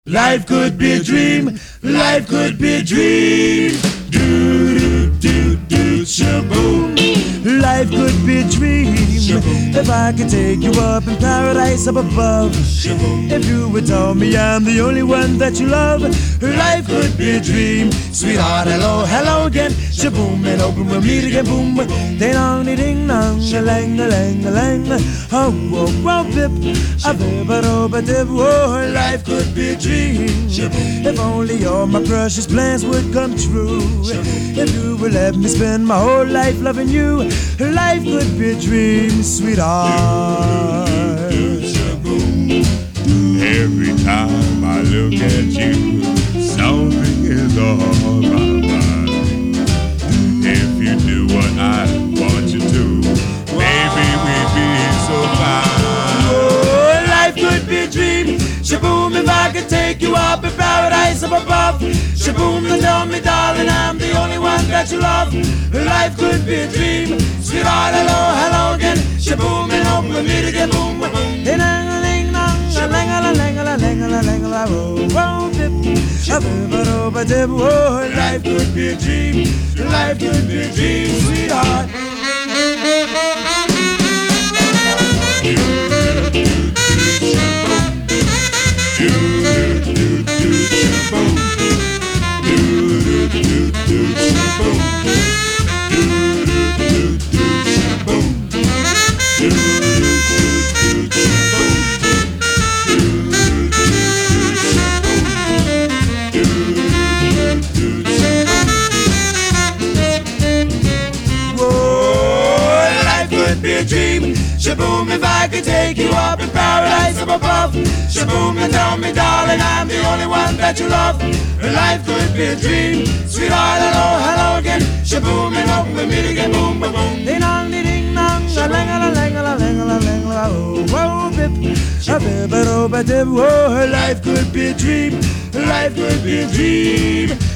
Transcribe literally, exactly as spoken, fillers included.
Life could be a dream, life could be a dream. Do do do do shaboom. Life could be a dream shaboom. If I could take you up in paradise up above. Shaboom. If you would tell me I'm the only one that you love. Life could be a dream. Sweetheart, hello, hello again. Shaboom, and open we'll meet again. Boom, ding dong, ding dong, a lang, a lang, a lang. Oh, oh, oh, pip, a bip, a rope, a dip. Oh, life could be a dream. If only all my precious plans would come true. If you would let me spend my whole life loving you. Life could be a dream, sweetheart. Every time I look at you, something is on my mind. If you do what I want you to, baby, we'd be so fine. Oh, life could be a dream. Shaboom, if I could take you up in paradise up above. Shaboom, and tell me, darling, I'm the only one that you love. Life could be a dream. Sweetheart, hello, hello again. Shaboom, and hope we meet again. Boom, boom, boom. Oh, life could be a dream. Life could be a dream, sweetheart. Dream. Shaboom, if I could take you up in paradise up above. Shaboom, and tell me, darling, I'm the only one that you love. Life could be a dream. Sweetheart, hello, hello again. Shaboom, and hope we meet again. Boom, boom, boom. Ding dong, ding dong, a lang a lang a lang a lang a oh, oh, bip, a bip, a oh, a dip. Oh, life could be a dream. Life could be a dream.